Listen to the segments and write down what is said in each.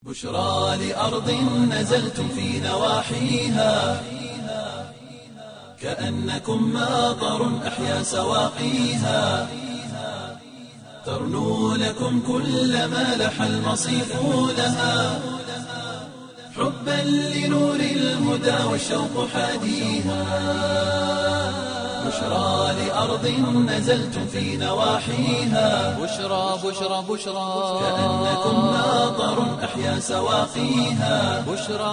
بشرى لأرض نزلتم في نواحيها كأنكم ماطر أحيا سواقيها ترنو لكم كل ما لح المصيف لها حبا لنور الهدى والشوق حاديها بشرى لأرض نزلتم في نواحيها بشرى كأنكم ماطر أحيا سواقيها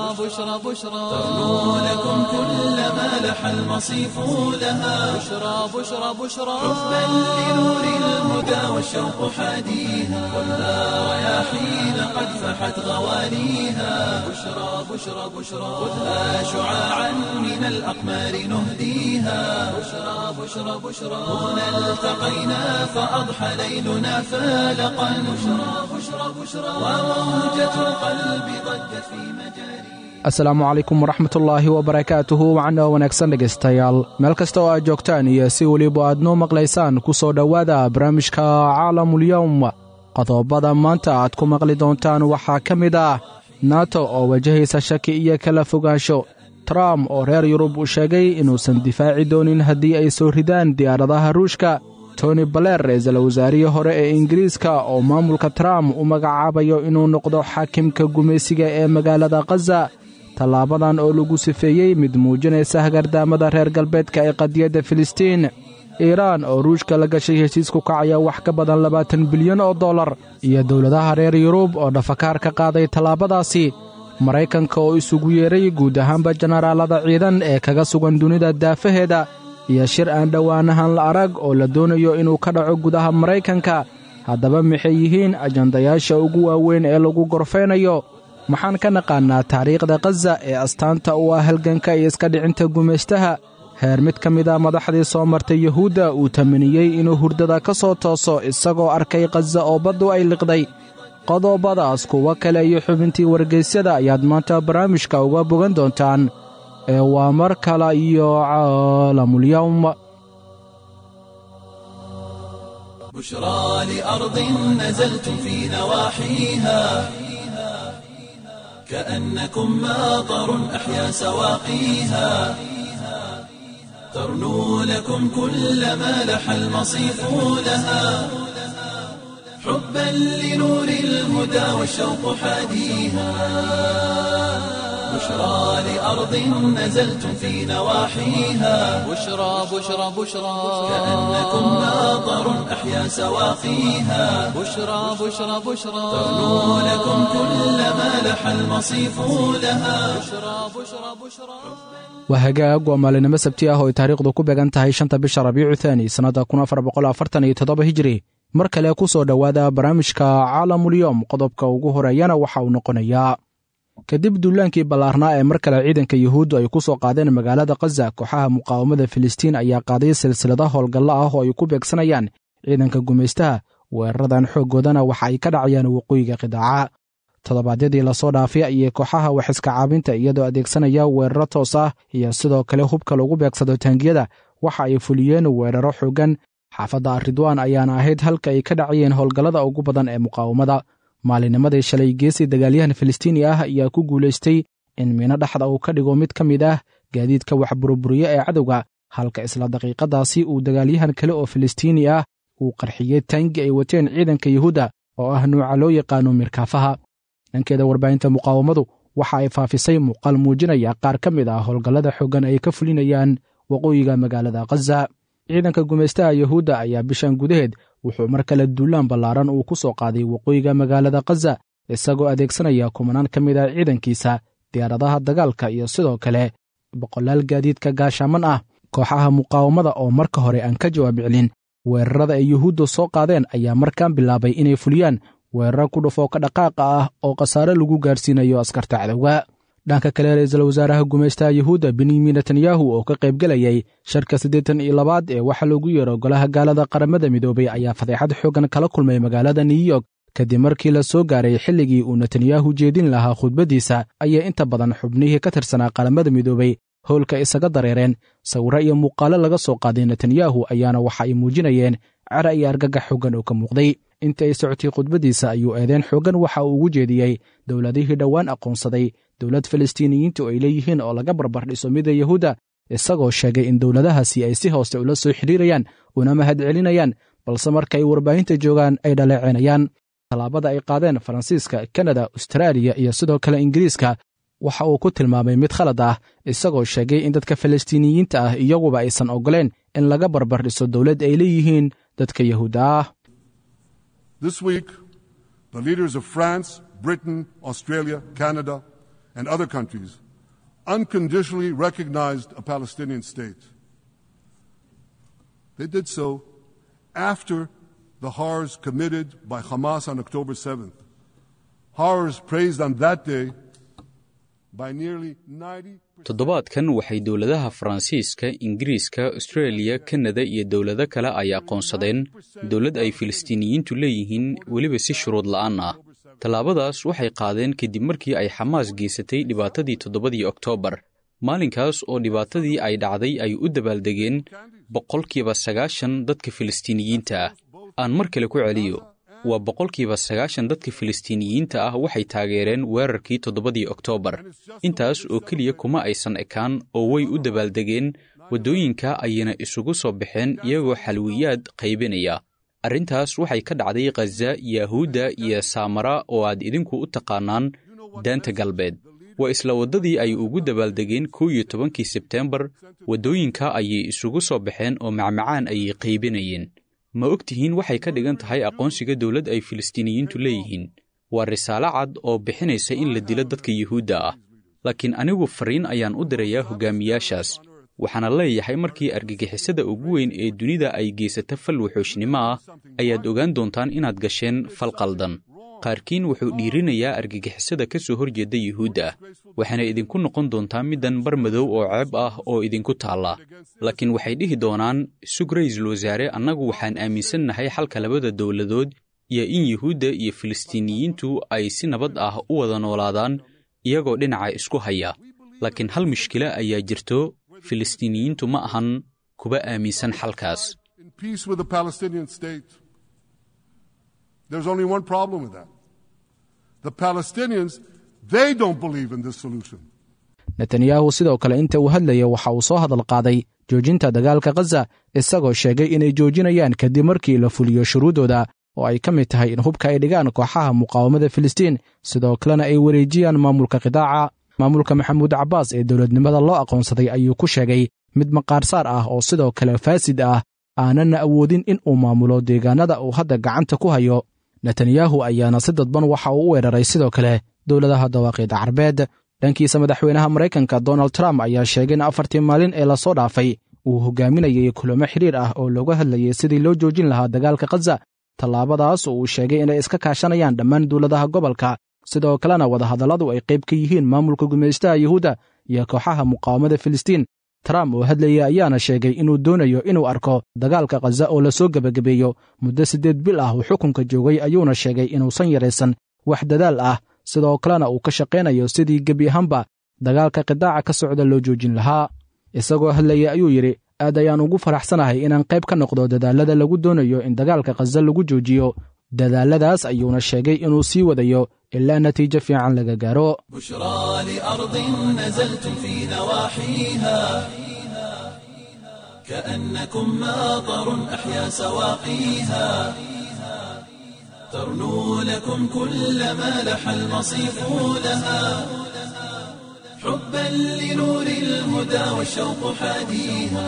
بشرى ترنو لكم كل ما لح المصيف لها بشرى حبا لنور الهدى والشوق حاديها والنار رياحين قد فحت غوانيها بشرى خذها شعاعا من الأقمار نهديها بشرى هنا التقينا فأضحى ليلنا فالقا بشرى وموجة القلب ضجت في مجاري. asalaamu calaykum waraxmatullaahi wabarakaatuhu wacna wanaagsan dhegaystayaal meel kasta oo aad joogtaan iyo si weliba aad noo maqlaysaan ku soo dhowaada barnaamijka caalamulyowm qodobada maanta aad ku maqli doontaan waxaa ka mid ah nato oo wajahaysa shaki iyo kala fogaansho trump oo reer yurub uu sheegay inuusan difaaci doonin haddii ay soo ridaan diyaaradaha ruushka tony blair ra'iisul wasaarihii hore ee ingiriiska oo maamulka trump u magacaabayo inuu noqdo xaakimka gumaysiga ee magaalada khaza tallaabadan oo lagu sifeeyey mid muujinaysa hagardaamada reer galbeedka ee qadiyadda filistiin iiraan oo ruushka la gashay heshiis ku kacaya wax ka badan $20 bilyan iyo dowladaha reer yurub oo dhafakaar ka qaaday tallaabadaasi maraykanka oo isugu yeeray guud ahaanba jenaraalada ciidan ee kaga sugan dunida daafaheeda iyo shir aan dhowaanahan la arag oo la doonayo inuu ka dhaco gudaha maraykanka haddaba maxay yihiin ajandayaasha ugu waaweyn ee lagu gorfaynayo maxaan ka naqaannaa taariikhda khaza ee astaanta u ah halganka iyo iska dhicinta gumaystaha heer mid ka mid a madaxdii soo martay yuhuudda uu tamaniyey inuu hurdada ka soo tooso isagoo arkay khaza oo baddu ay liqday qodobadaas kuwa kale iyo xubintii wargaysyada ayaad maanta barnaamijka uga bogan doontaan ee waa mar kale iyo caalamulyowm بشرى لأرض نزلتم في نواحيها كأنكم ماطر أحيا سواقيها ترنو لكم كل ما لح المصيف لها حبا لنور الهدى والشوق حاديها بشرى لأرض نزلتم في نواحيها بشرى كأنكم ماطر أحيا سواقيها بشرى ترنو لكم كل ما لح المصيف لها waa hagaag waa maalinimo sabti ah oo ay taariikhdu ku beegan tahay 5 bisha Rabiicu Thaani sanada 1447 hijri mar kale ku soo dhowaada barnaamijka caalamulyowm qodobka ugu horeeyana waxa uu noqonayaa kadib duulaankii ballaarnaa ee mar kale ciidanka yuhuuddu ay ku soo qaadeen magaalada khaza kooxaha muqaawamada filistiin ayaa qaaday silsilada howlgalla ah oo ay ku beegsanayaan ciidanka gumaystaha weeraradan xooggoodana waxa ay ka dhacayaan waqooyiga qidaaca toddobaadyadii la soo dhaafay ayay kooxaha wax iska caabinta iyadoo adeegsanaya weeraro toos ah iyo sidoo kale hubka lagu beegsado taangiyada waxa ay fuliyeen weeraro xooggan xaafadda ridwaan ayaana ahayd halka ay ka dhacayeen howlgallada ugu badan ee muqaawamada maalinimadii shalay geesi dagaalyahan filistiini ah ayaa ku guulaystay in miino dhexda uu ka dhigo mid ka mid ah gaadiidka wax buruburiye ee cadowga halka isla daqiiqadaasi uu dagaalyahan kale oo filistiini ah uu qarxiyey taangi ay wateen ciidanka yuhuudda oo ah nuuca loo yaqaano mirkaafaha dhankeeda warbaahinta muqaawamadu waxa ay faafisay muuqaal muujinaya qaar ka mid ah howlgallada xooggan ay ka fulinayaan waqooyiga magaalada khaza ciidanka gumaystaha yuhuudda ayaa bishan gudaheed wuxuu mar kale duulaan ballaaran uu ku soo qaaday waqooyiga magaalada khaza isagoo adeegsanaya kumanaan ka mid ah ciidankiisa diyaaradaha dagaalka iyo sidoo kale boqolaal gaadiidka gaashaaman ah kooxaha muqaawamada oo marka hore aan ka jawaab celin weerarada ay yuhuuddu soo qaadeen ayaa markaan bilaabay inay fuliyaan weeraro ku dhufoo ka dhaqaaqa ah oo khasaare lagu gaarsiinayo askarta cadowga dhanka kale ra'iisul wasaaraha gumaystaha yuhuudda benyamin netanyahu oo ka qaybgelayay sharka 82 ee waxa loogu yeero golaha gaalada qaramada midoobay ayaa fadeexad xooggan kala kulmay magaalada New York kadib markii la soo gaaray xilligii uu netanyahu jeedin lahaa khudbadiisa ayay inta badan xubnihii ka tirsanaa qaramada midoobay howlka isaga dareereen sawirro iyo muuqaalo laga soo qaaday netanyahu ayaana waxa ay muujinayeen cara iyo argagax xooggan oo ka muuqday inta ay socotay khudbadiisa ayuu eedeyn xoogan waxa uu ugu jeediyey dowladihii dhowaan aqoonsaday dowlad falastiiniyiintu ay leeyihiin oo laga barbardhiso midda yahuudda isagoo sheegay in dowladahaasi ay si hoose ula soo xidhiirayaan una mahadcelinayaan balse marka ay warbaahinta joogaan ay dhaleecinayaan tallaabada ay qaadeen faransiiska kanada ustaraaliya iyo sidoo kale ingiriiska waxa uu ku tilmaamay mid khalad ah isagoo sheegay in dadka falastiiniyiinta ah iyaguba aysan ogoleen in laga barbardhiso dowlad ay leeyihiin dadka yahuudda ah. This week, the leaders of France, Britain, Australia, Canada, and other countries unconditionally recognized a Palestinian state. They did so after the horrors committed by Hamas on October 7th. Horrors praised on that day by nearly 90%. toddobaadkan waxay dowladaha Faransiiska, Ingiriiska, Australia, Canada iyo dowlado kale ay aqoonsadeen dowlad ay Filistiiniyiintu leeyihiin weliba si shuruud la'aan ah. tallaabadaas waxay qaadeen kadib markii ay Xamaas geysatay dhibaatadii 7 Oktoobar. maalinkaas oo dhibaatadii ay dhacday ay u dabaaldegeen 90% dadka Filistiiniyiinta ah. aan mar kale ku celiyo, waa 90% dadka Filistiiniyiinta ah waxay taageereen weerarkii 7 Oktoobar. intaas oo keliya kuma aysan ekaan oo way u dabaaldegeen waddooyinka ayna isugu soo baxeen iyagoo xalwiyaad qaybinaya. arrintaas waxay ka dhacday Gaza, Yahuuda iyo Saamara oo aad idinku u taqaanaan daanta galbeed. waa isla waddadii ay ugu dabaaldegeen 11 Sebteembar. waddooyinka ayay isugu soo baxeen oo macmacaan ayay qaybinayeen. ma ogtihiin waxay ka dhigan tahay aqoonsiga dowlad ay Filistiiniyiintu leeyihiin? waa risaalo cad oo bixinaysa in la dilo dadka Yahuudda ah. laakiin anigu fariin ayaan u dirayaa hogaamiyaashaas. waxaana leeyahay markii argagixisada ugu weyn ee dunida ay geysata fal wuxuushnimo ah ayaad ogaan doontaan inaad gasheen fal qaldan. qaarkiin wuxuu dhiirinayaa argagixisada ka soo horjeeda Yahuudda ah. waxaana idinku noqon doontaa middan bar madow oo ceeb ah oo idinku taalla. laakiin waxay dhihi doonaan sug ra'iisul wasaare, annagu waxaan aaminsannahay xalka labada dowladood iyo in Yahuudda iyo Filistiiniyiintu ay si nabad ah u wada noolaadaan iyagoo dhinaca isku haya. laakiin hal mushkilo ayaa jirto, Filistiiniyiintu ma ahan kuba aaminsan xalkaas. There's only one problem with that. The Palestinians, they don't believe in this solution. Netanyahu sidoo kale inta uu hadlaya waxa uu soo hadal qaaday joojinta dagaalka Gaza isagoo sheegay inay joojinayaan kadib markii la fuliyo shuruudooda oo ay ka mid tahay in hubka ay dhigaan kooxaha muqaawamada Filistiin sidoo kalena ay wareejiyaan maamulka qidaaca. maamulka Maxamuud Cabbaas ee dowladnimada loo aqoonsaday ayuu ku sheegay mid maqaarsaar ah oo sidoo kale faasid ah aanan awoodin in uu maamulo deegaanada uu hadda gacanta ku hayo. Netanyahu ayaana si dadban waxa uu u weeraray sidoo kale dowladaha dawaaqida Carbeed. dhankiisa madaxweynaha Mareykanka Donald Trump ayaa sheegay in 4 maalin ee la soo dhaafay uu hogaaminayay kulamo xiriir ah oo looga hadlayay sidii loo joojin lahaa dagaalka Gaza. tallaabadaas oo uu sheegay inay iska kaashanayaan dhammaan dowladaha gobolka, sidoo kalena wadahadalladu ay qayb ka yihiin maamulka gumeystaha Yahuudda iyo kooxaha muqaawamada Filistiin. Trump oo hadlayay ayaana sheegay inuu doonayo inuu arko dagaalka Gaza oo la soo gabagabeeyo muddo 8 bil ah oo xukunka joogay, ayuuna sheegay inuusan yareysan wax dadaal ah, sidoo kalena uu ka shaqeynayo sidii gebi ahaanba dagaalka qidaaca ka socda loo joojin lahaa. isagoo hadlayay ayuu yidhi, aad ayaan ugu faraxsanahay inaan qayb ka noqdo dadaalada lagu doonayo in dagaalka Gaza lagu joojiyo. dadaaladaas ayuuna sheegay inuu sii wadayo ilaa natiijo fiican laga gaaro. بشرى لأرض نزلتم في نواحيها كأنكم ماطر أحيا سواقيها ترنو لكم كل ما لح المصيف لها حبا لنور الهدى والشوق حاديها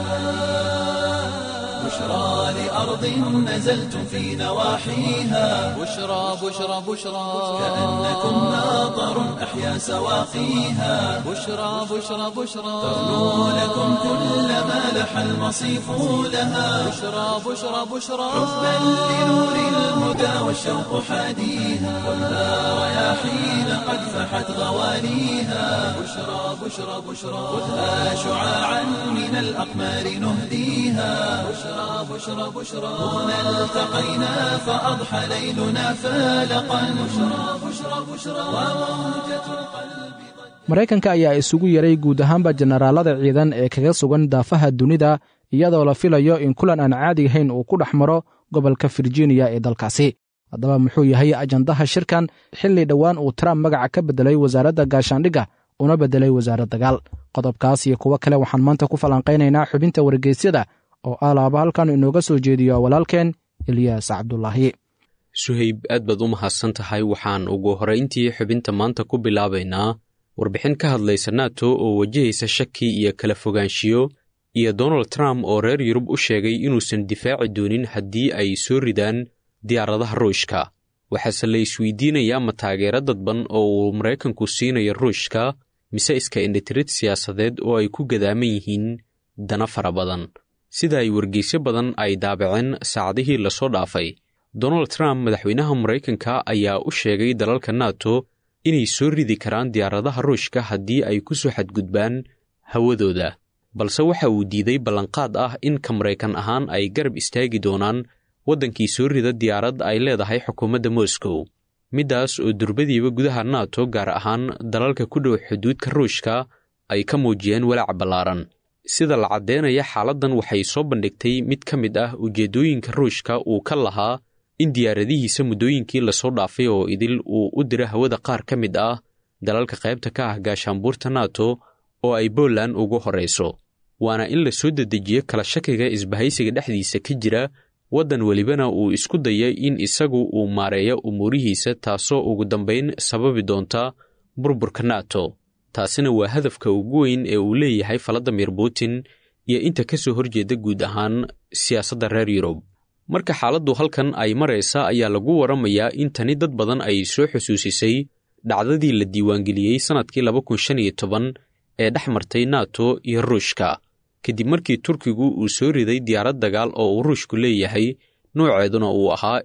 بشرى لأرض نزلتم في نواحيها بشرى بشرى بشرى كأنكم ماطر أحيا سواقيها بشرى بشرى بشرى ترنو لكم كل ما لح المصيف لها بشرى بشرى بشرى حبا لنور الهدى والشوق حاديها خذها رياحين قد فحت غواليها بشرى بشرى بشرى خذها شعاعا من الأقمار نهديها بشرى بشرى بشرى هنا التقينا فأضحى ليلنا فالقا بشرى بشرى بشرى وموجة القلب. Mareykanka ayaa isugu yaray guud ahaanba generaalada ciidan ee kaga sugan daafaha dunida iyadoo la filayo in kulan aan caadi ahayn uu ku dhex maro gobolka Virginia ee dalkaasi. haddaba muxuu yahay ajandaha shirkan xilli dhowaan uu Trump magaca ka bedelay wasaaradda gaashaandhigga una bedelay wasaarad dagaal? Qodobkaas iyo kuwo kale waxaan maanta ku falanqaynaynaa xubinta wargeysyada oo alaaba halkan inooga soo jeediyo walaalkeen Ilyaas Cabdullaahi. Suhayb, aad baad u mahadsan tahay. waxaan ugu horeyntii xubinta maanta ku bilaabaynaa warbixin ka hadlaysa NATO oo wajahaysa shaki iyo kala fogaanshiyo, iyo Donald Trump oo reer Yurub u sheegay inuusan difaaci doonin haddii ay soo ridaan diyaaradaha Ruushka. waxaase la isweydiinayaa ma taageero dadban oo uu Maraykanku siinayo Ruushka, mise iska indhitirid siyaasadeed oo ay ku gadaaman yihiin dana fara badan. sida ay wargeysyo badan ay daabaceen saacadihii lasoo dhaafay, Donald Trump madaxweynaha Maraykanka ayaa u sheegay dalalka NATO inay soo ridi karaan diyaaradaha Ruushka haddii ay ku soo xadgudbaan hawadooda, balse waxa uu diiday ballanqaad ah in ka Maraykan ahaan ay garab istaagi doonaan waddankii soo rida diyaarad ay leedahay xukuumadda Moscow. middaas oo durbadiiba gudaha NATO gaar ahaan dalalka ku dhow xuduudka Ruushka ay ka muujiyeen walaac ballaaran. sida la caddeynaya, xaaladdan waxay soo bandhigtay mid ka mid ah ujeeddooyinka Ruushka uu ka lahaa in diyaaradihiisa muddooyinkii lasoo dhaafay oo idil uu u diro hawada qaar ka mid ah dalalka qaybta ka ah gaashaanbuurta NATO oo ay Poland ugu horrayso. waana in la soo dedejiyo kala shakiga isbahaysiga dhexdiisa ka jira, waddan welibana uu isku dayay in isagu uu maareeyo umuurihiisa, taasoo ugu dambayn sababi doonta burburka NATO. taasina waa hadafka ugu weyn ee uu leeyahay Vladimir Putin iyo inta ka soo horjeeda guud ahaan siyaasadda reer Yurub. marka xaaladdu halkan ay maraysa ayaa lagu waramayaa in tani dad badan ay soo xusuusisay dhacdadii la diiwaangeliyey sanadkii 2015 ee dhex martay NATO iyo Ruushka, kadib markii Turkigu uu soo riday diyaarad dagaal oo uu Ruushku leeyahay, nooceeduna uu ahaa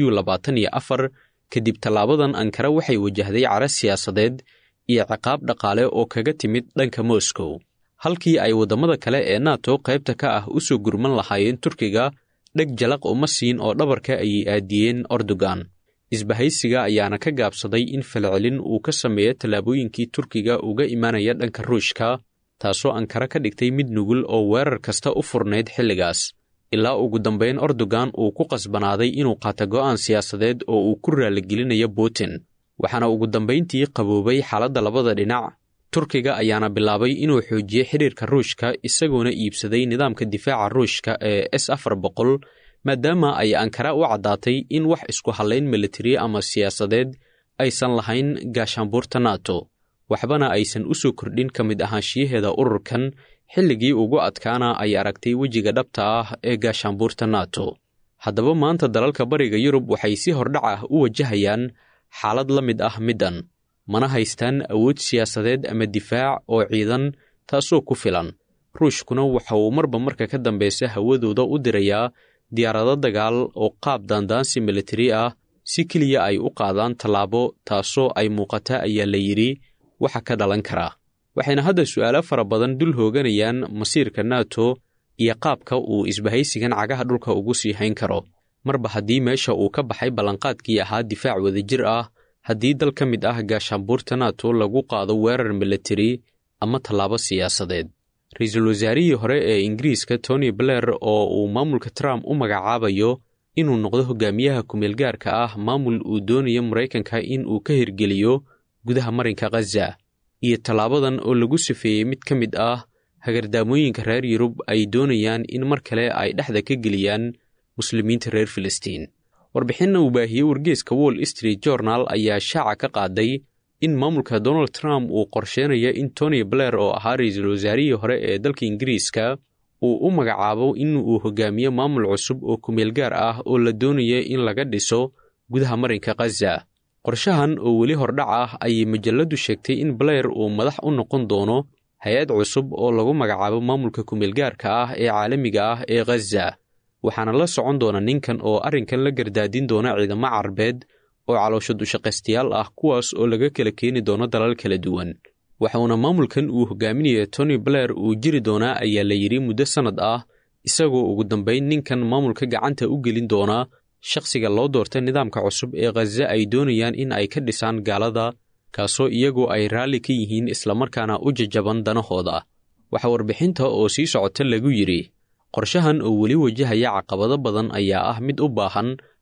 Su-24. kadib tallaabadan, Ankara waxay wajahday cara siyaasadeed iyo ciqaab dhaqaale oo kaga timid dhanka Moscow. halkii ay waddamada kale ee NATO qaybta ka ah u soo gurman lahaayeen Turkiga, dheg jalaq uma siin oo dhabarka ayay aadiyeen Erdogan. isbahaysiga ayaana ka gaabsaday in falcelin uu ka sameeyo tallaabooyinkii Turkiga uga imaanaya dhanka Ruushka, taasoo Ankara ka dhigtay mid nugul oo weerar kasta u furnayd xilligaas, ilaa ugu dambayn Erdogan uu ku qasbanaaday inuu qaato go'aan siyaasadeed oo uu ku raaligelinayo Putin. waxaana ugu dambayntii qaboobay xaaladda labada dhinac. Turkiga ayaana bilaabay inuu xoojiyo xiriirka Ruushka, isagoona iibsaday nidaamka difaaca Ruushka ee S-400, maadaama ay Ankara u caddaatay in wax isku hallayn militari ama siyaasadeed aysan lahayn gaashaanbuurta NATO, waxbana aysan u soo kordhin ka mid ahaanshiyaheeda ururkan xilligii ugu adkaana ay aragtay wejiga dhabta ah ee gaashaanbuurta NATO. haddaba maanta dalalka bariga Yurub waxay si hordhac ah u wajahayaan xaalad la mid ah middan, mana haystaan awood siyaasadeed ama difaac oo ciidan taasoo ku filan. Ruushkuna waxa uu marba marka ka dambaysa hawadooda u dirayaa diyaarado dagaal oo qaab daandaansi militari ah si keliya ay u qaadaan tallaabo, taasoo ay muuqata ayaa la yidhi waxa ka dhalan kara. waxayna hadda su'aalo fara badan dul hooganayaan masiirka NATO iyo qaabka uu isbahaysigan cagaha dhulka ugu sii hayn karo, marba haddii meesha uu ka baxay ballanqaadkii ahaa difaac wadajir ah haddii dal ka mid ah gaashaanbuurta NATO lagu qaado weerar militari ama tallaabo siyaasadeed. ra-iisul wasaarihii hore ee Ingiriiska Tony Blair oo uu maamulka Trump u magacaabayo inuu noqdo hogaamiyaha ku-meelgaarka ah maamul uu doonayo Maraykanka in uu ka hirgeliyo gudaha marinka Gaza, iyo tallaabadan oo lagu sifeeyey mid ka mid ah hagardaamooyinka reer Yurub ay doonayaan in mar kale ay dhexda ka geliyaan muslimiinta reer Filistiin. warbixinna uu baahiyey wargeyska Wall Street Journal ayaa shaaca ka qaaday in maamulka Donald Trump uu qorsheynayo in Tony Blair oo ahaa ra-iisul wasaarihii hore ee dalka Ingiriiska uu u magacaabo in uu hogaamiyo maamul cusub oo ku-meelgaar ah oo la doonayo in laga dhiso gudaha marinka Gaza. qorshahan oo weli hordhac ah ayay majaladu sheegtay in Blair uu madax u noqon doono hay-ad cusub oo lagu magacaabo maamulka ku-meelgaarka ah ee caalamiga ah ee Gaza, waxaana la socon doona ninkan oo arrinkan la gardaadin doona ciidamo Carbeed oo caloosha dushaqaystayaal ah, kuwaas oo laga kala keeni doono dalal kala duwan. waxauna maamulkan uu hogaaminayo Tony Blair uu jiri doonaa ayaa la yidhi muddo sannad ah, isagoo ugu dambayn ninkan maamulka gacanta u gelin doona shakhsiga loo doortay nidaamka cusub ee Gaza ay doonayaan in ay ka dhisaan gaalada, kaasoo iyagoo ay raalli ka yihiin islamarkaana u jajaban danahooda. waxaa warbixinta oo sii socota lagu yidhi qorshahan oo weli wajahaya caqabado badan ayaa ah mid u baahan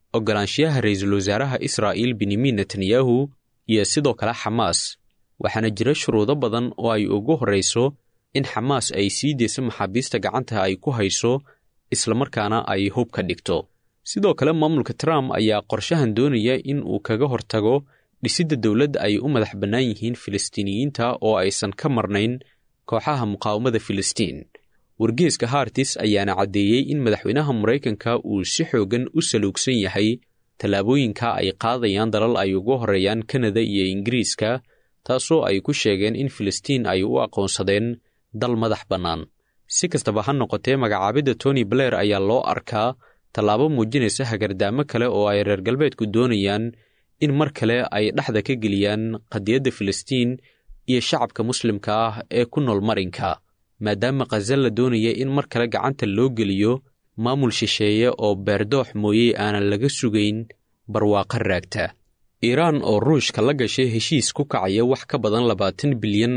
oggolaanshiyaha ra'iisul wasaaraha Israa'iil Benyamin Netanyahu iyo sidoo kale Xamaas. waxaana jira shuruudo badan oo ay ugu horrayso in Xamaas ay sii deyso maxaabiista gacanta ay ku hayso islamarkaana ay hub ka dhigto. sidoo kale maamulka Trump ayaa qorshahan doonaya in uu kaga hortago dhisidda dowlad ay u madax bannaan yihiin Filistiiniyiinta oo aysan ka marnayn kooxaha muqaawamada Filistiin. wargeyska Haaretz ayaana caddeeyey in madaxweynaha Maraykanka uu si xoogan u saluugsan yahay tallaabooyinka ay qaadayaan dalal ay ugu horreeyaan Kanada iyo Ingiriiska, taasoo ay ku sheegeen in Filistiin ay u aqoonsadeen dal madax bannaan. si kastaba ha noqotee magacaabidda Tony Blair ayaa loo arkaa tallaabo muujinaysa hagardaamo kale oo ay reer galbeedku doonayaan in mar kale ay dhexda ka geliyaan qadiyadda Filistiin iyo shacabka muslimka ah ee ku nool marinka, maadaama Gaza la doonaya in mar kale gacanta loo geliyo maamul shisheeye oo beerdoox mooyey aanan laga sugayn barwaaqo raagta. Iiraan oo Ruushka la gashay heshiis ku kacaya wax ka badan $20 bilyan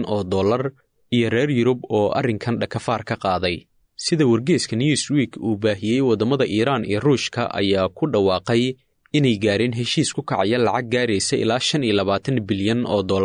iyo reer Yurub oo arrinkan dhakafaar ka qaaday. sida wargeyska Newsweek uu baahiyey waddamada Iiraan iyo Ruushka ayaa ku dhawaaqay inay gaareen heshiis ku kacaya lacag gaaraysa ilaa $25 bilyan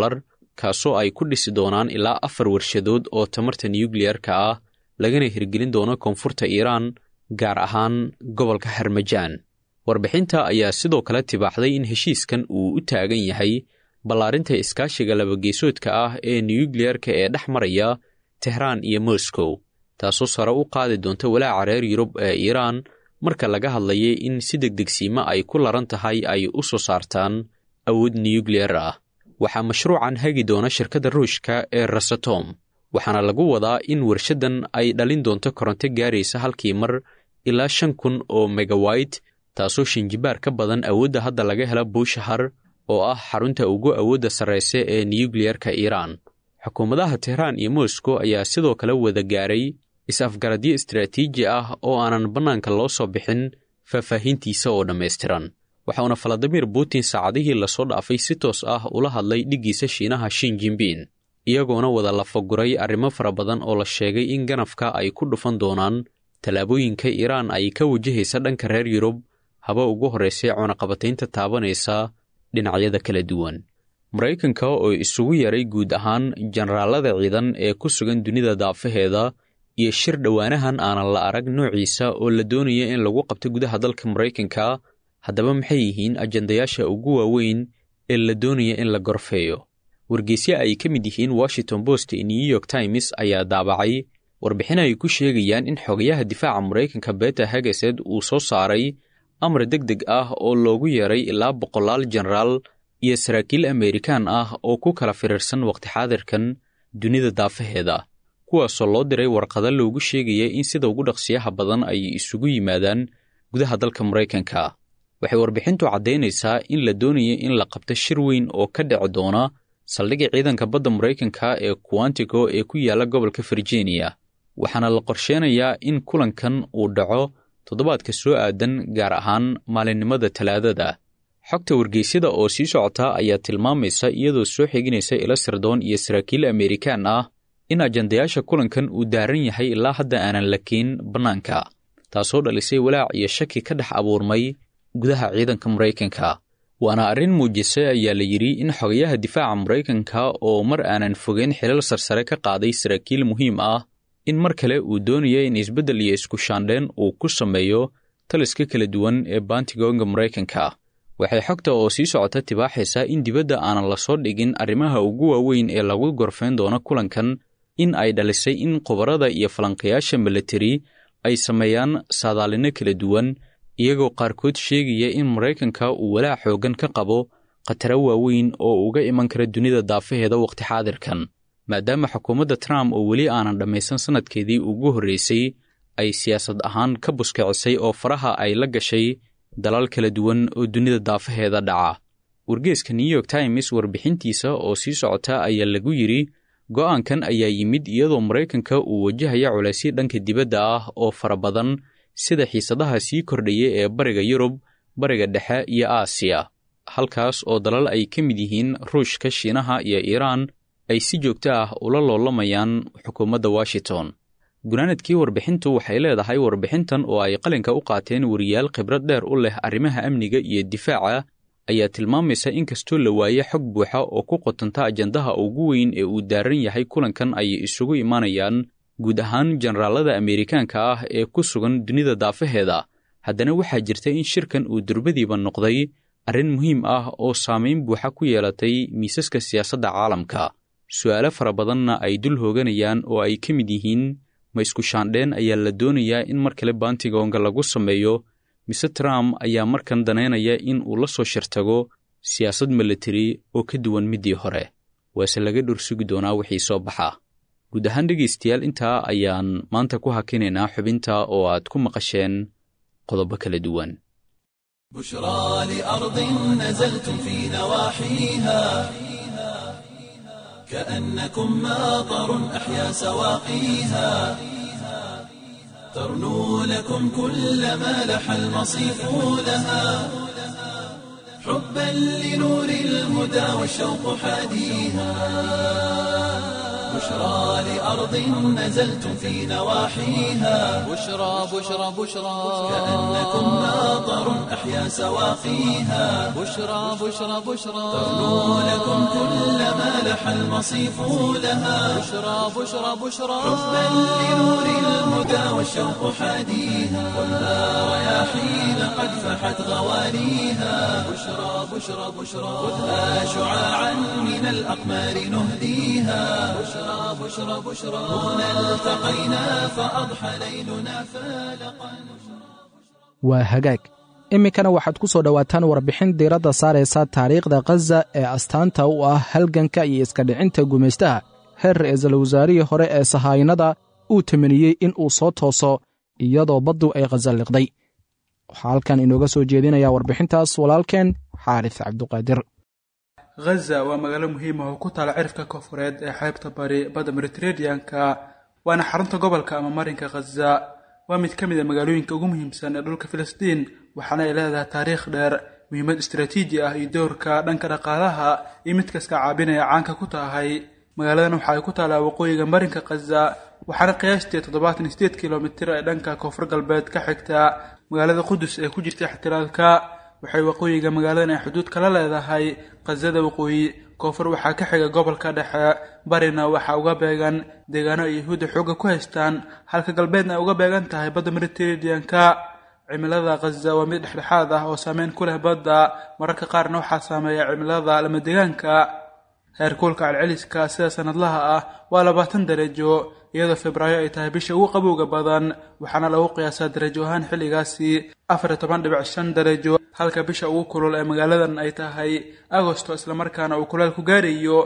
kaasoo ay ku dhisi doonaan ilaa 4 warshadood oo tamarta nukliyeerka ah lagana hirgelin doono koonfurta Iiraan, gaar ahaan gobolka Harmajaan. warbixinta ayaa sidoo kale tibaaxday in heshiiskan uu u taagan yahay ballaarinta iskaashiga labageesoodka ah ee nukliyeerka ee dhex maraya Tehraan iyo Moscow, taasoo sare u qaadi doonta walaaca reer Yurub ee Iiraan marka laga hadlayay in si degdegsiima ay ku laran tahay ay u soo saartaan awood nukliyeer ah. waxaa mashruucan hagi doona shirkadda Ruushka ee Rosatom, waxaana lagu wadaa in warshadan ay dhalin doonto koronto gaaraysa halkii mar ilaa 5,000 oo megawayt, taasoo shinjibaar ka badan awoodda hadda laga hela Bushahar oo ah xarunta ugu awoodda sarreysa ee nukliyeerka Iiraan. xukuumadaha Tehraan iyo Moscow ayaa sidoo kale wada gaaray is-afgaradyo istiraatiiji ah oo aanan bannaanka loo soo bixin faahfaahintiisa oo dhammaystiran. waxaana Vladimir Putin saacadihii lasoo dhaafay si toos ah ula hadlay dhiggiisa Shiinaha Xi Jinping, iyagoona wada lafaguray arrimo fara badan oo la sheegay in ganafka ay ku dhufan doonaan tallaabooyinka Iiraan ay ka wajahaysa dhanka reer Yurub, haba ugu horraysay cunaqabataynta taabanaysa dhinacyada kala duwan. Maraykanka oo isugu yaray guud ahaan generaalada ciidan ee ku sugan dunida daafaheeda iyo shir dhowaanahan aanan la arag noociisa oo la doonaya in lagu qabto gudaha dalka Maraykanka. haddaba maxay yihiin ajandayaasha ugu waaweyn ee la doonaya in la gorfeeyo? wargeysyo ay ka mid yihiin Washington Post iyo New York Times ayaa daabacay warbixin ay ku sheegayaan in xogayaha difaaca Maraykanka Peter Hegseth uu soo saaray amar degdeg ah oo loogu yeeray ilaa 100 generaal iyo saraakiil Amerikaan ah oo ku kala firirsan waqti xaadirkan dunida daafaheeda, kuwaasoo loo diray warqado loogu sheegayay in sida ugu dhaqsiyaha badan ay isugu yimaadaan gudaha dalka Maraykanka. waxay warbixintu caddaynaysaa in la doonayo in la qabto shir weyn oo ka dhici doona saldhigga ciidanka badda Maraykanka ee Quantico ee ku yaala gobolka Virginia, waxaana la qorsheenayaa in kulankan uu dhaco toddobaadka soo aadan, gaar ahaan maalinimada Talaadada. xogta wargeysyada oo sii socota ayaa tilmaamaysa iyadoo soo xiginaysa ilo sirdoon iyo saraakiil Amerikaan ah in ajandayaasha kulankan uu daaran yahay ilaa hadda aanan la keen bannaanka, taasoo dhalisay walaac iyo shaki ka dhex abuurmay gudaha ciidanka Maraykanka. waana arrin muujisay ayaa la yidhi in xogayaha difaaca Maraykanka oo mar aanan fogeyn xilal sarsare ka qaaday saraakiil muhiim ah in mar kale uu doonayo in isbeddel iyo isku shaandheen uu ku sameeyo taliska kala duwan ee Pentagonka Maraykanka. waxay xogta oo sii socota tibaaxaysaa in dibadda aanan la soo dhigin arrimaha ugu waaweyn ee lagu gorfeyn doono kulankan, in ay dhalisay in khubarada iyo falanqayaasha military ay sameeyaan saadaalino kala duwan, iyagoo qaarkood sheegaya in Maraykanka uu walaac xoogan ka qabo khataro waaweyn oo uga iman kara dunida daafaheeda waqti xaadirkan, maadaama xukuumadda Trump oo weli aanan dhammaysan sanadkeedii ugu horreysay ay siyaasad ahaan ka buskicisay oo faraha ay la gashay dalal kala duwan oo dunida daafaheeda dhaca. wargeyska New York Times warbixintiisa oo sii socota ayaa lagu yidhi go'aankan ayaa yimid iyadoo Maraykanka uu wajahaya culaysyo dhanka dibadda ah oo fara badan, sida xiisadaha sii kordhaya ee bariga Yurub, bariga dhexe iyo Aasiya, halkaas oo dalal ay ka mid yihiin Ruushka, Shiinaha iyo Iiraan ay si joogto ah ula loolamayaan xukuumadda Washington. gunaanadkii warbixintu waxay leedahay warbixintan oo ay qalinka u qaateen wariyaal khibrad dheer u leh arrimaha amniga iyo difaaca ayaa tilmaamaysa in kastoo la waaye xog buuxa oo ku qotanta ajandaha ugu weyn ee uu daaran yahay kulankan ay isugu imaanayaan guud ahaan generaalada Ameerikaanka ah ee ku sugan dunida daafaheeda. haddana waxaa jirta in shirkan uu durbadiiba noqday arrin muhiim ah oo saameyn buuxa ku yeelatay miisaska siyaasadda caalamka. su'aalo fara badanna ay dul hooganayaan oo ay ka mid yihiin ma isku shaandheen ayaa la doonayaa in mar kale Pentagon-ga lagu sameeyo, mise Trump ayaa markan daneynaya in uu la soo shirtago siyaasad military oo ka duwan midii hore. waase laga dhursugi doonaa wixii soo baxa. guud ahaan dhegaystayaal intaa ayaan maanta ku hakinaynaa xubinta oo aad ku maqasheen qodobo kala duwan. بشرى لأرض نزلتم في نواحيها كأنكم ماطر أحيا سواقيها ترنو لكم كل ما لح المصيف لها حبا لنور الهدى والشوق حاديها بشرى لأرض نزلتم في نواحيها بشرى بشرى بشرى كأنكم ماطر أحيا سواقيها بشرى بشرى بشرى ترنو لكم كل ما لح المصيف لها بشرى بشرى بشرى حبا لنور الهدى والشوق حاديها والها رياحين قد فحت غواليها بشرى بشرى بشرى خذها شعاعا من الأقمار نهديها بشرى بشرى بشرى هنا التقينا فأضحى ليلنا فالقا. waa hagaag iminkana waxaad ku soo dhowaataan warbixin diiradda saaraysa taariikhda Gaza ee astaanta u ah halganka iyo iska dhicinta gumaystaha heer ra'iisul wasaarihii hore ee sahaynada uu tamaniyey in uu soo tooso iyadoo baddu ay Gaza liqday. waxaa halkan inooga soo jeedinaya warbixintaas walaalkeen Xaaris Cabduqaadir. Gaza waa magaalo muhiim ah oo ku taal cirifka koonfureed ee xeebta bari badda Mediterranean-ka, waana xarunta gobolka ama marinka Gaza. waa mid ka mid ah magaalooyinka ugu muhiimsan ee dhulka Filistiin, waxaana ay leedahay taariikh dheer, muhiimad istiraatiiji ah iyo doorka dhanka dhaqaalaha iyo mid kasta caabinaya caanka ku tahay. magaaladan waxa ay ku taalaa waqooyiga marinka Gaza, waxaana qiyaastii 78 kiiloomitir ee dhanka koonfur galbeed ka xigta magaalada Qudus ee ku jirta ixtiraalka. waxay waqooyiga magaaladan ay xuduud kala leedahay Gazada waqooyi, koonfur waxaa ka xiga gobolka dhexe, barina waxaa uga beegan deegaano ay Yuhuudda xooga ku haystaan, halka galbeedna ay uga beegan tahay badda Mediterranean-ka. cimilada Gaza waa mid dhexdhexaad ah oo saameyn ku leh badda, mararka qaarna waxaa saameeya cimilada lama deegaanka. heerkulka celceliska sida sanadlaha ah waa 20 darajo, iyadoo Febraayo ay tahay bisha ugu qabowga badan, waxaana lagu qiyaasaa darajo ahaan xilligaasi 14.5 darajo, halka bisha ugu kulul ee magaaladan ay tahay Agoosto, isla markaana uu kulaylku gaarayo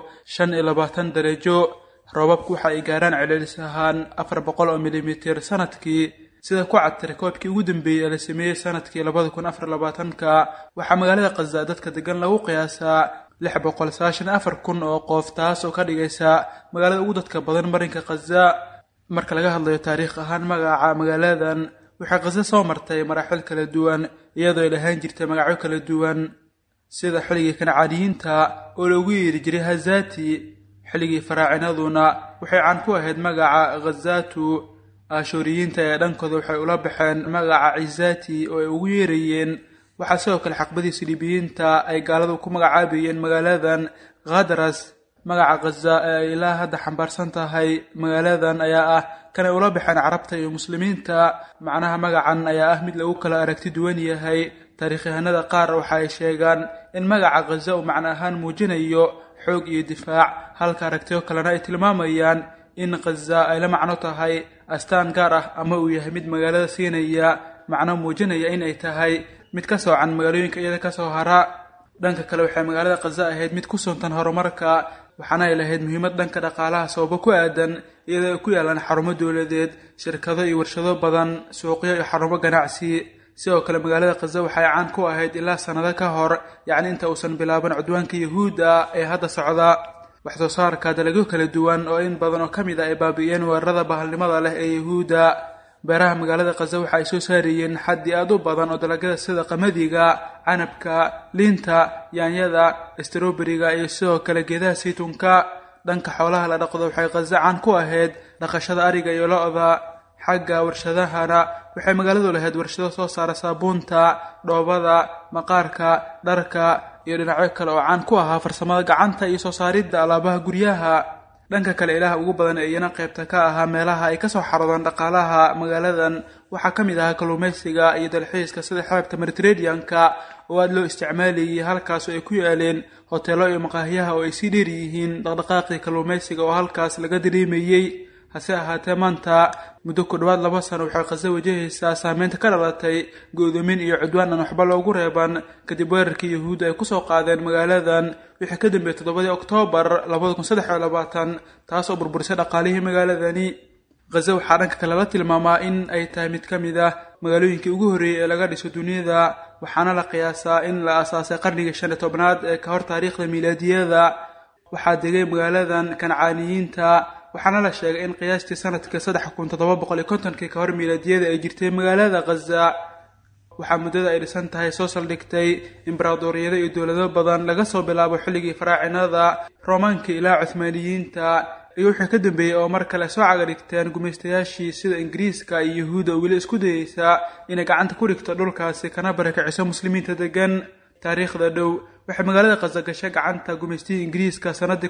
25 darajo. roobabku waxa ay gaaraan celcelis ahaan 400 milimitir sanadkii, sida ku cad rikoodkii ugu dambeeyay ee la sameeyay sanadkii 2024-ka. waxaa magaalada Gaza dadka degan lagu qiyaasaa 694,000 oo qof, taas oo ka dhigaysa magaalada ugu dadka badan marinka Gaza. marka laga hadlayo taariikh ahaan magaca magaaladan, waxay Gaza soo martay maraaxil kala duwan, iyadoo ay lahayn jirtay magacyo kala duwan, sida xilligii Kancaaniyiinta oo lagu yeeri jiray Hazati. xilligii Faraacinaduna waxay caan ku ahayd magaca Gazatu. Ashuriyiinta ee dhankooda waxay ula baxeen magaca Izati oo ay ugu yeerayeen. waxaa sidoo kale xaqbadii Siliibiyiinta ay gaaladu ku magacaabayeen magaaladan Ghadras. magaca Gaza ee ilaa hadda xambaarsan tahay magaaladan ayaa ah kan ay ula baxeen Carabta iyo Muslimiinta. macnaha magacan ayaa ah mid lagu kala aragti duwan yahay. taariikhyahanada qaar waxa ay sheegaan in magaca Gaza uu macno ahaan muujinayo xoog iyo difaac, halka aragtiyo kalena ay tilmaamayaan in Gaza ay la macno tahay astaan gaar ah ama uu yahay mid magaalada siinaya macno muujinaya in ay tahay mid ka soocan magaalooyinka iyada ka soo hara. dhanka kale waxay magaalada Gaza ahayd mid ku suntan horumarka, waxaana ay lahayd muhiimad dhanka dhaqaalaha sababo ku aadan iyadoo ay ku yaalaan xarumo dowladeed, shirkado iyo warshado badan, suuqyo iyo xarumo ganacsi. sidoo kale magaalada Gaza waxay caan ku ahayd ilaa sanado ka hor, yacni inta uusan bilaaban cudwaanka Yuhuudda ee hadda socda. wax soo saarka dalagyo kala duwan oo in badan oo ka mid ah ay baabi'iyeen weerarada bahalnimada leh ee Yuhuudda. beeraha magaalada Gaza waxa ay soo saarayeen xaddi aad u badan oo dalagyada sida qamadiga, canabka, liinta, yaanyada, strawberry-ga iyo sidoo kale geedaha saytuunka. dhanka xoolaha la dhaqdo waxay Gaza caan ku ahayd dhaqashada ariga iyo lo'da. xagga warshadahana waxay magaaladu lahayd warshado soo saara saabuunta, dhoobada, maqaarka, dharka iyo dhinacyo kale oo caan ku ahaa farsamada gacanta iyo soo saaridda alaabaha guryaha. dhanka kale ilaha ugu badan ee iyana qaybta ka ahaa meelaha ay ka soo xaroodaan dhaqaalaha magaaladan waxaa ka mid ahaa kalluumaysiga iyo dalxiiska sida xeebta Mediterranean-ka oo aad loo isticmaalayay halkaas oo ay ku yaaleen hoteelo iyo maqaahiyaha oo ay sii dheer yihiin dhaqdhaqaaqii kalluumaysiga oo halkaas laga dareemayay. hase ahaatee maanta muddo ku dhawaad 2 sano waxay Gaza wajahaysaa saameynta ka dhalatay go'doomin iyo cudwaan aan waxba loogu reeban kadib weerarkii Yahuudda ay ku soo qaadeen magaaladan wixii ka dambeeyay 7 Oktoobar 2023 taas oo burburisay dhaqaalihii magaaladani. Gaza waxaa dhanka kale la tilmaamaa in ay tahay mid ka mid ah magaalooyinkii ugu horreeyay ee laga dhiso dunida, waxaana la qiyaasaa in la aasaasay qarnigii 15aad ee ka hor taariikhda miilaadiyada. waxaa degay magaaladan Kancaaniyiinta, waxaana la sheegay in qiyaastii sanadka 3750 ka hor miilaadiyada ay jirtay magaalada Gaza. waxaa muddada ay dhisan tahay soo saldhigtay imbraadoriyada iyo dowlado badan laga soo bilaabo xilligii faraacinada, Roomaanka ilaa Cuthmaaniyiinta iyo wixii ka dambeeyay oo mar kale soo cagadhigteen gumaystayaashii sida Ingiriiska iyo Yahuudda oo weli isku dayaysa inay gacanta ku dhigto dhulkaasi kana barakiciso muslimiinta degan. taariikhda dhow waxay magaalada Gaza gashay gacanta gumaystihii Ingiriiska sanadii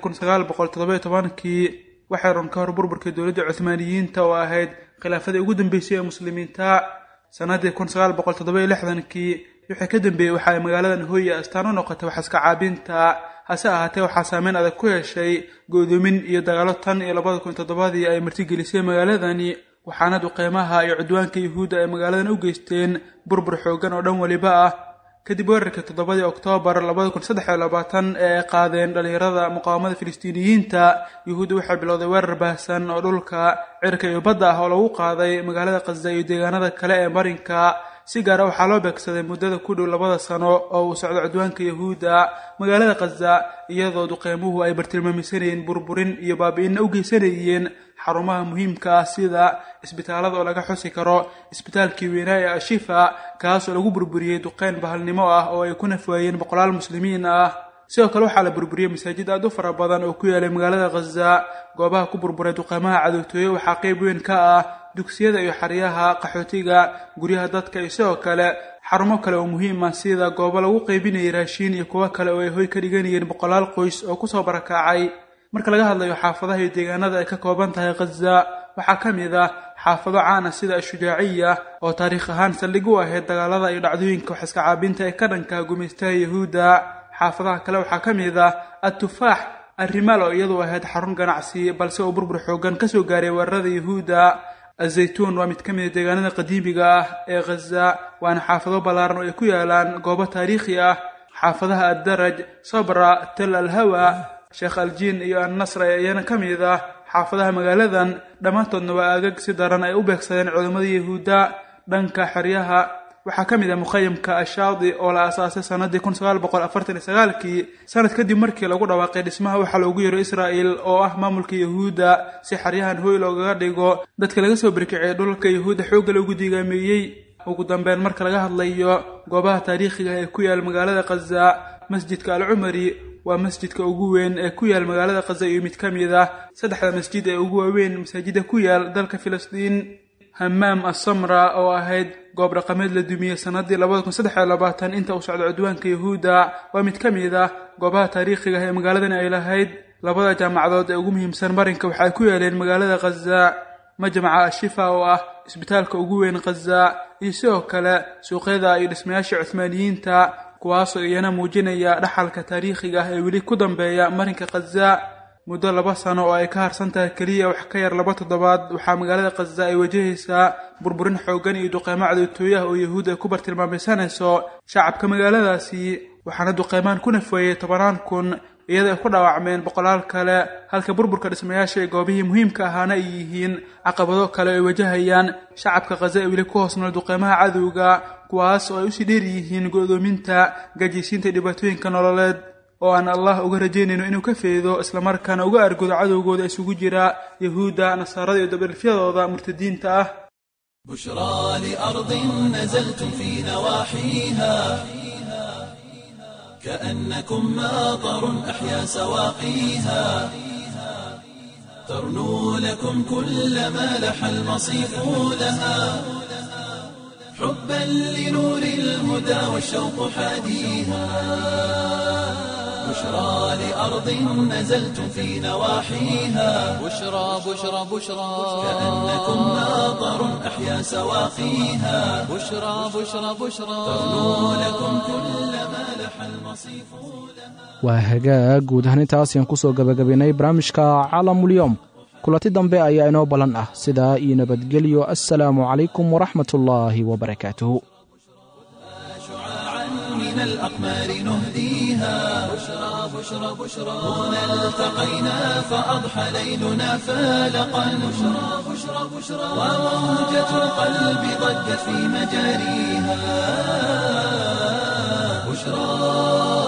1917 waxay ka hor burburkii dowladda Cuthmaaniyiinta oo ahayd khilaafadii ugu dambeysay ee muslimiinta. sanadii 1967 wixii ka dambeeyay waxa ay magaaladan hooyo astaan u noqotay wax iska caabinta. hase ahaatee waxaa saameyn adag ku yeeshay go'doomin iyo dagaalo tan iyo 2007 ay martigelisay magaaladani, waxaana duqeymaha iyo cudwaanka Yahuudda ay magaaladan u geysteen burbur xoogan oo dhan waliba ah. kadib weerarkii 7 Oktoobar 2023 ee ay qaadeen dhalinyarada muqaawamada Filistiiniyiinta, Yahuudda waxay bilowday weerar baahsan oo dhulka, cirka iyo badda ah oo lagu qaaday magaalada Gaza iyo deegaanada kale ee marinka. si gaar ah waxaa loo beegsaday muddada ku dhow 2 sano oo uu socdo cudwaanka Yahuudda magaalada Gaza, iyadoo duqeymuhu ay bartilmaamisanayeen burburin iyo baabi'in u geysanayeen xarumaha muhiimka ah sida isbitaalada oo laga xusi karo isbitaalkii weynaa ee Ashifa kaas oo lagu burburiyay duqeyn bahalnimo ah oo ay ku nafwaayeen boqolaal muslimiin ah. sidoo kale waxaa la burburiyay masaajid aad u fara badan oo ku yaalay magaalada Gaza. goobaha ku burburay duqeymaha cadowtooye waxaa qayb weyn ka ah dugsiyada iyo xaryaha qaxootiga, guryaha dadka iyo sidoo kale xarumo kale oo muhiim ah sida goobo lagu qaybinayay raashin iyo kuwa kale oo ay hoy ka dhiganayeen boqolaal qoys oo ku soo barakacay. marka laga hadlayo xaafadaha iyo deegaanada ay ka kooban tahay Gaza waxaa ka mid ah xaafado caan ah sida Shujaaciya oo taariikh ahaan saldhig u ahayd dagaalada iyo dhacdooyinka wax iska caabinta ee ka dhanka gumaystaha Yahuudda. xaafadaha kale waxaa ka mid ah At-Tufaax, Arrimaal oo iyadu ahayd xarun ganacsi balse oo burbur xoogan ka soo gaaray weerarada Yahuudda. Azaytuun waa mid ka mid ah deegaanada qadiimiga ah ee Gaza, waana xaafado ballaaran oo ay ku yaalaan goobo taariikhi ah. xaafadaha Ad-Daraj, Sabra, Tel Al-Hawa, Sheekh Al-Jin iyo An-Nasr ayana ka mid ah xaafadaha magaaladan, dhammaantoodna waa aagag si daran ay u beegsadeen ciidamada Yahuudda. dhanka xeryaha waxaa ka mid ah mukhayamka Ashaadi oo la aasaasay sanadii 1949 sanad kadib markii lagu dhawaaqay dhismaha waxa loogu yeero Israa'iil oo ah maamulka Yahuudda si xeryahan hooy looga dhigo dadka laga soo barkicay dhulka Yahuudda xoog lagu diigaameeyay. ugu dambeyn marka laga hadlayo goobaha taariikhiga ee ku yaal magaalada Gaza, masjidka Al-Umari waa masjidka ugu weyn ee ku yaal magaalada Gaza iyo mid ka mid ah 3 masjid ee ugu waaweyn masaajida ku yaal dalka Filistiin. Hammaam As-Samra oo ahayd goob dhaqameed la dumiyay sanadii 2023 inta uu socdo cudwaanka Yahuudda waa mid ka mid ah goobaha taariikhiga ee magaaladan ay lahayd. 2 jaamacadood ee ugu muhiimsan marinka waxay ku yaaleen magaalada Gaza, majmaca Ashifa oo ah isbitaalka ugu weyn Gaza iyo sidoo kale suuqyada iyo dhismayaasha Cuthmaaniyiinta kuwaas oo iyana muujinaya dhaxalka taariikhiga ah ee weli ku dambeeya marinka Gaza. muddo 2 sano oo ay ka harsan tahay kaliya wax ka yar 2 toddobaad waxaa magaalada Gaza ay wajahaysaa burburin xoogan iyo duqeymo cadowtooye ah oo Yahuud ay ku bartilmaamaysanayso shacabka magaaladaasi, waxaana duqeymaan ku nafweeyay 10,000 iyadoo ay ku dhaawacmeen boqolaal kale, halka burburka dhismayaasha ee goobihii muhiimka ahaana ay yihiin caqabado kale oo ay wajahayaan shacabka Gaza ee weli ku hoos nool duqeymaha cadowga, kuwaas oo ay u sii dheer yihiin go'doominta, gaajisiinta iyo dhibaatooyinka nololeed oo aan Allah uga rajaynayno inuu ka feedo isla markaana uga argoodo cadowgooda isugu jira Yahuudda, Nasaarada iyo dabalfyadooda murtadiinta ah. بشرى لأرض نزلتم في نواحيها كأنكم ماطر أحيا سواقيها ترنو لكم كل ما لح المصيف لها حبا لنور الهدى والشوق حاديها بشرى لأرض نزلتم في نواحيها بشرى بشرى بشرى كأنكم ناظر أحيا سواقيها بشرى بشرى بشرى ترنو لكم كل ما لح المصيف waa hagaag guud ahaan intaas ayaan ku soo gabagabaynay barnaamijka caalamulyoom kulanti dambe ayaa inoo ballan ah sidaa iyo nabadgelyo assalaamu calaykum waraxmatullaahi wabarakaatuhu شعاعا من الأقمار نهديها بشرى بشرى بشرى هنا التقينا فأضحى ليلنا فالقا بشرى بشرى بشرى وموجة القلب ضجت في مجاريها بشرى